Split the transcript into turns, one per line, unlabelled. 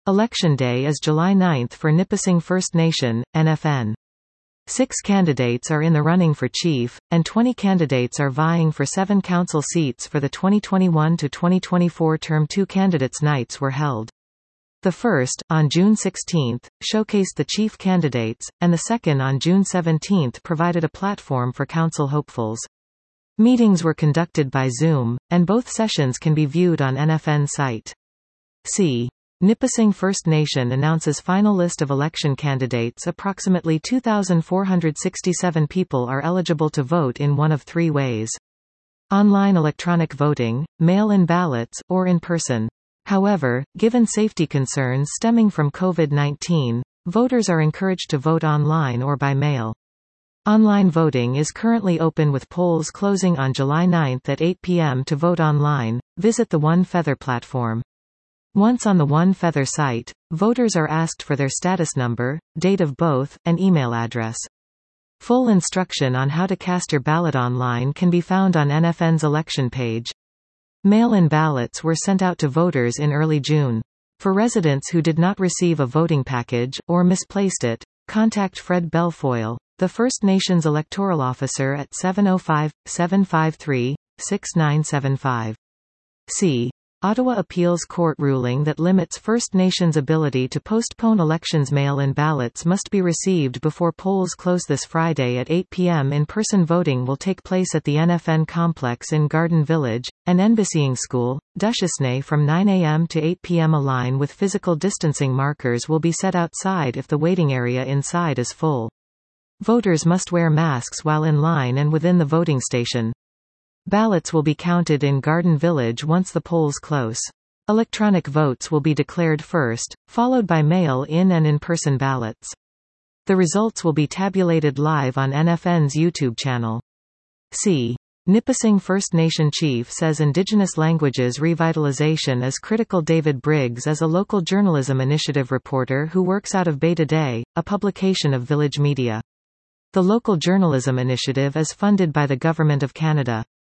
Election day is July 9 for Nipissing First Nation, NFN. 6 candidates are in the running for chief, and 20 candidates are vying for 7 council seats for the 2021 to 2024 term. 2 candidates' nights were held. The first, on June 16, showcased the chief candidates, and the second on June 17 provided a platform for council hopefuls. Meetings were conducted by Zoom, and both sessions can be viewed on NFN site. C. Nipissing First Nation announces final list of election candidates. Approximately 2,467 people are eligible to vote in one of 3 ways: online electronic voting, mail-in ballots, or in person. However, given safety concerns stemming from COVID-19, voters are encouraged to vote online or by mail. Online voting is currently open with polls closing on July 9 at 8 p.m. To vote online, visit the One Feather platform. Once on the One Feather site, voters are asked for their status number, date of birth, and email address. Full instruction on how to cast your ballot online can be found on NFN's election page. Mail-in ballots were sent out to voters in early June. For residents who did not receive a voting package, or misplaced it, contact Fred Belfoyle, the First Nations electoral officer at 705-753-6975. C. Ottawa Appeals Court ruling that limits First Nations' ability to postpone elections. Mail-in ballots must be received before polls close this Friday at 8 p.m. In-person voting will take place at the NFN complex in Garden Village, and Nbising School, Duchesnay from 9 a.m. to 8 p.m. A line with physical distancing markers will be set outside if the waiting area inside is full. Voters must wear masks while in line and within the voting station. Ballots will be counted in Garden Village once the polls close. Electronic votes will be declared first, followed by mail-in and in-person ballots. The results will be tabulated live on NFN's YouTube channel. C. Nipissing First Nation chief says Indigenous languages revitalization is critical. David Briggs is a local journalism initiative reporter who works out of Bay Today, a publication of Village Media. The local journalism initiative is funded by the Government of Canada.